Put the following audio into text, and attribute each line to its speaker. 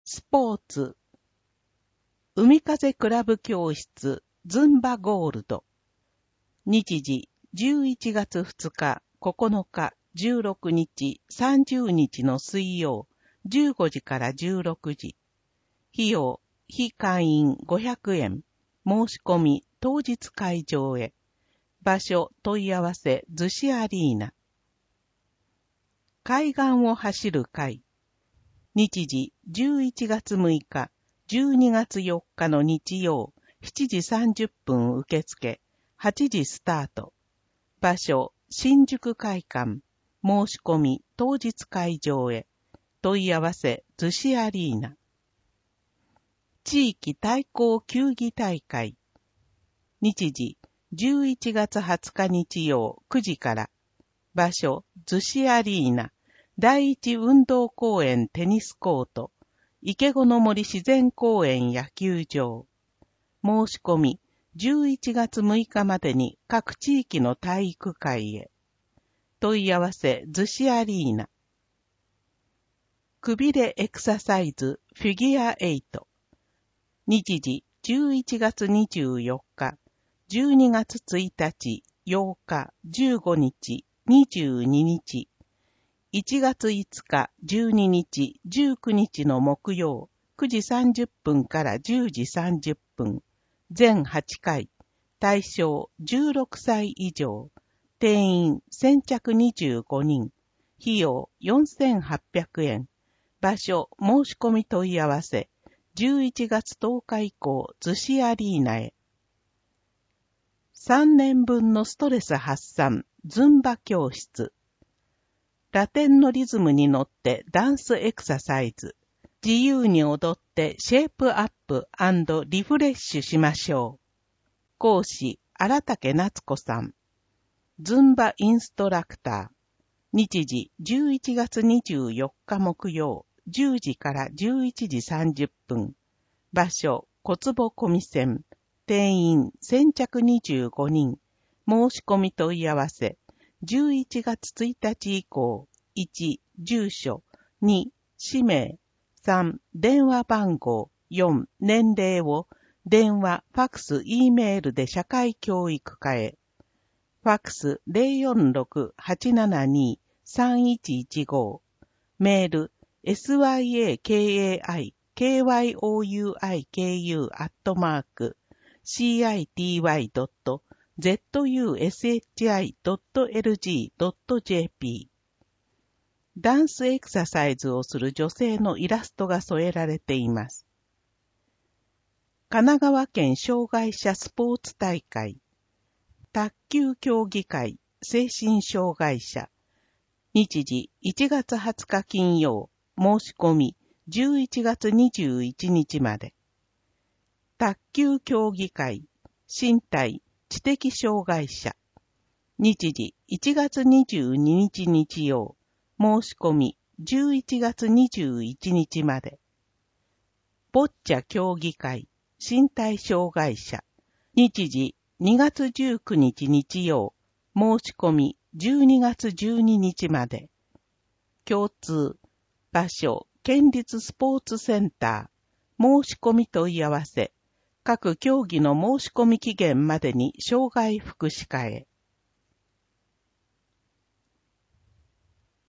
Speaker 1: スポーツ。海風クラブ教室ズンバゴールド。日時11月2日、9日、16日、30日の水曜、15時から16時。費用、非会員500円。申し込み、当日会場へ。場所、問い合わせ、逗子アリーナ。海岸を走る会。日時11月6日、12月4日の日曜、7時30分受付、8時スタート。場所、新宿会館。申し込み、当日会場へ。問い合わせ、逗子アリーナ。地域対抗球技大会。日時、11月20日日曜、9時から。場所、逗子アリーナ。第一運動公園テニスコート、池子の森自然公園野球場。申し込み、11月6日までに各地域の体育会へ。問い合わせ、逗子アリーナ。くびれエクササイズフィギュア8。日時、11月24日、12月1日、8日、15日、22日。1月5日、12日、19日の木曜、9時30分から10時30分。全8回。対象16歳以上。定員先着25人。費用4800円。場所、申し込み問い合わせ。11月10日以降、逗子アリーナへ。3年分のストレス発散、ズンバ教室。ラテンのリズムに乗ってダンスエクササイズ。自由に踊ってシェイプアップ&リフレッシュしましょう。講師、荒竹夏子さん。ズンバインストラクター。日時、11月24日木曜、10時から11時30分。場所、小坪小見線。定員、先着25人。申し込み問い合わせ。11月1日以降、1、住所、2、氏名、3、電話番号、4、年齢を、電話、ファクス、Eメールで社会教育課へ。ファクス 046-872-3115。メール、syai-kyouyuki@city.zushi.lg.jp。ダンスエクササイズをする女性のイラストが添えられています。神奈川県障害者スポーツ大会。卓球競技会、精神障害者。日時、1月20日金曜。申し込み、11月21日まで。卓球競技会、身体、知的障害者。日時、1月22日日曜。申し込み、11月21日まで。ボッチャ競技会、身体障害者。日時、2月19日日曜。申し込み、12月12日まで。共通。場所、県立スポーツセンター。申し込み問い合わせ。各競技の申し込み期限までに障害福祉課へ。